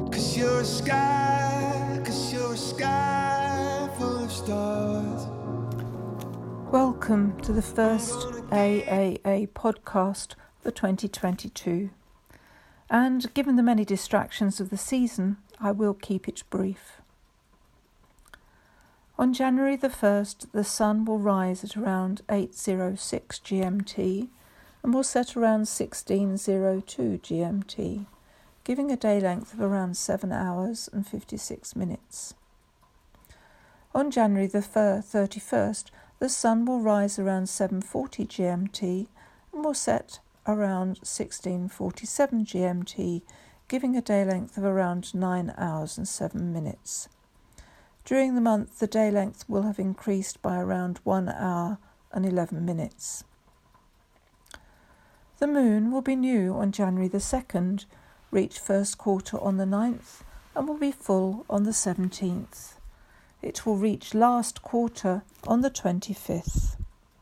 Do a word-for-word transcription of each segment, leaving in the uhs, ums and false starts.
'Cause you're a sky, 'cause you're a sky full of stars. Welcome to the first A A A podcast for twenty twenty-two. And given the many distractions of the season, I will keep it brief. On January the first, the sun will rise at around eight oh six G M T and will set around sixteen oh two G M T, giving a day length of around seven hours and fifty-six minutes. On January the thirty-first, the sun will rise around seven forty G M T and will set around sixteen forty-seven G M T, giving a day length of around nine hours and seven minutes. During the month, the day length will have increased by around one hour and eleven minutes. The moon will be new on January the second, reach first quarter on the ninth, and will be full on the seventeenth. It will reach last quarter on the twenty-fifth.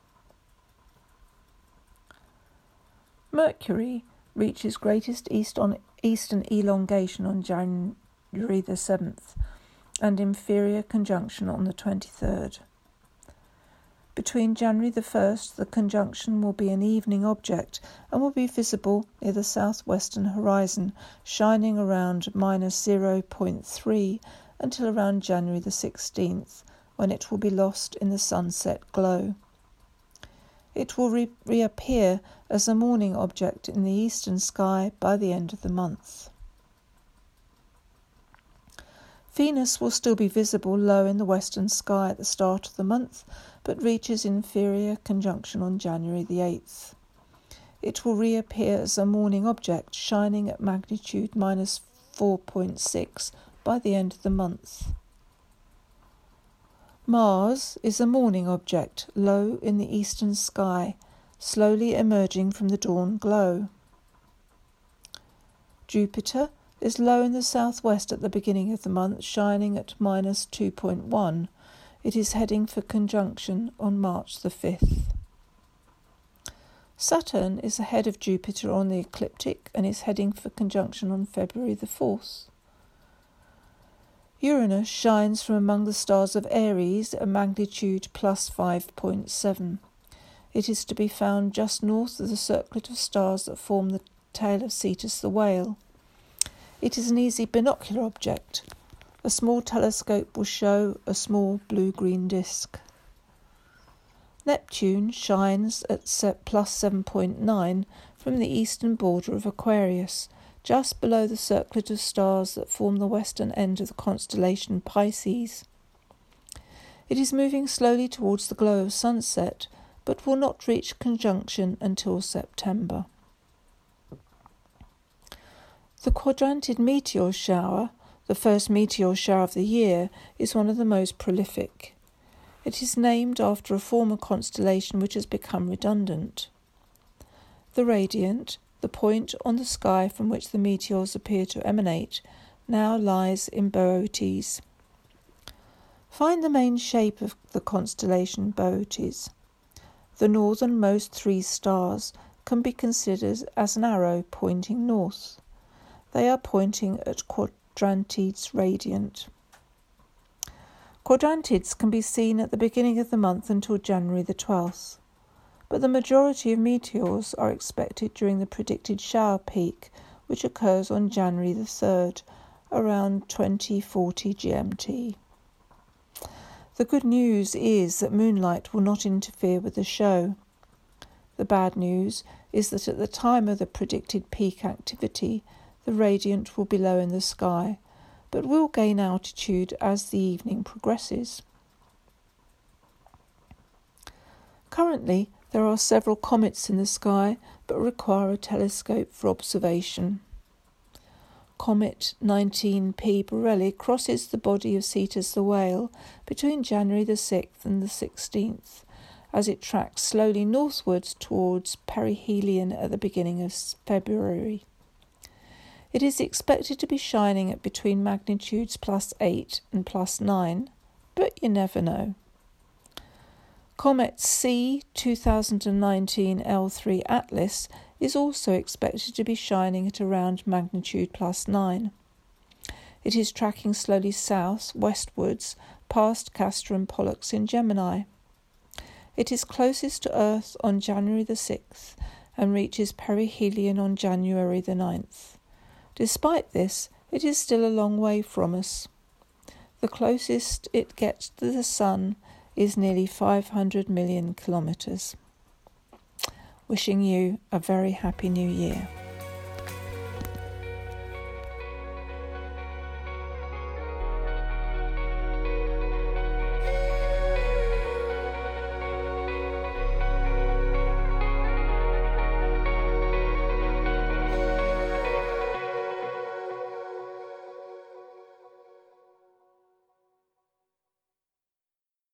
Mercury reaches greatest east on eastern elongation on January the seventh and inferior conjunction on the twenty-third. Between January the first, the conjunction will be an evening object and will be visible near the southwestern horizon, shining around minus zero point three until around January the sixteenth, when it will be lost in the sunset glow. It will re- reappear as a morning object in the eastern sky by the end of the month. Venus will still be visible low in the western sky at the start of the month, but reaches inferior conjunction on January the eighth. It will reappear as a morning object, shining at magnitude minus four point six by the end of the month. Mars is a morning object, low in the eastern sky, slowly emerging from the dawn glow. Jupiter is low in the southwest at the beginning of the month, shining at minus two point one. It is heading for conjunction on March the fifth. Saturn is ahead of Jupiter on the ecliptic and is heading for conjunction on February the fourth. Uranus shines from among the stars of Aries at magnitude plus five point seven. It is to be found just north of the circlet of stars that form the tail of Cetus the whale. It is an easy binocular object. A small telescope will show a small blue-green disk. Neptune shines at plus seven point nine from the eastern border of Aquarius, just below the circlet of stars that form the western end of the constellation Pisces. It is moving slowly towards the glow of sunset, but will not reach conjunction until September. The quadrantid meteor shower, the first meteor shower of the year, is one of the most prolific. It is named after a former constellation which has become redundant. The radiant, the point on the sky from which the meteors appear to emanate, now lies in Boötes. Find the main shape of the constellation Boötes. The northernmost three stars can be considered as an arrow pointing north. They are pointing at Quadrantids radiant. Quadrantids can be seen at the beginning of the month until January the twelfth, but the majority of meteors are expected during the predicted shower peak, which occurs on January the third, around twenty forty G M T. The good news is that moonlight will not interfere with the show. The bad news is that at the time of the predicted peak activity, the radiant will be low in the sky, but will gain altitude as the evening progresses. Currently, there are several comets in the sky, but require a telescope for observation. Comet nineteen P Borrelli crosses the body of Cetus the whale between January the sixth and the sixteenth, as it tracks slowly northwards towards perihelion at the beginning of February. It is expected to be shining at between magnitudes plus eight and plus nine, but you never know. Comet C two thousand nineteen L three Atlas is also expected to be shining at around magnitude plus nine. It is tracking slowly south, westwards, past Castor and Pollux in Gemini. It is closest to Earth on January the sixth and reaches perihelion on January the ninth. Despite this, it is still a long way from us. The closest it gets to the Sun is nearly five hundred million kilometres. Wishing you a very happy new year.